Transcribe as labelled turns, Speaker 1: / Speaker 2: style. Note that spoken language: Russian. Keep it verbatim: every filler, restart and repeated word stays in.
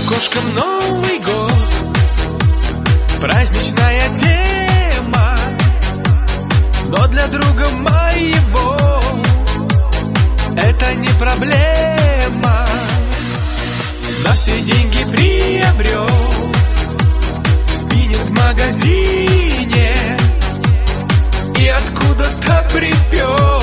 Speaker 1: окошком Новый год, праздничная тема, но для друга моего это не проблема. На все деньги приобрел спиннинг в магазине и откуда-то припер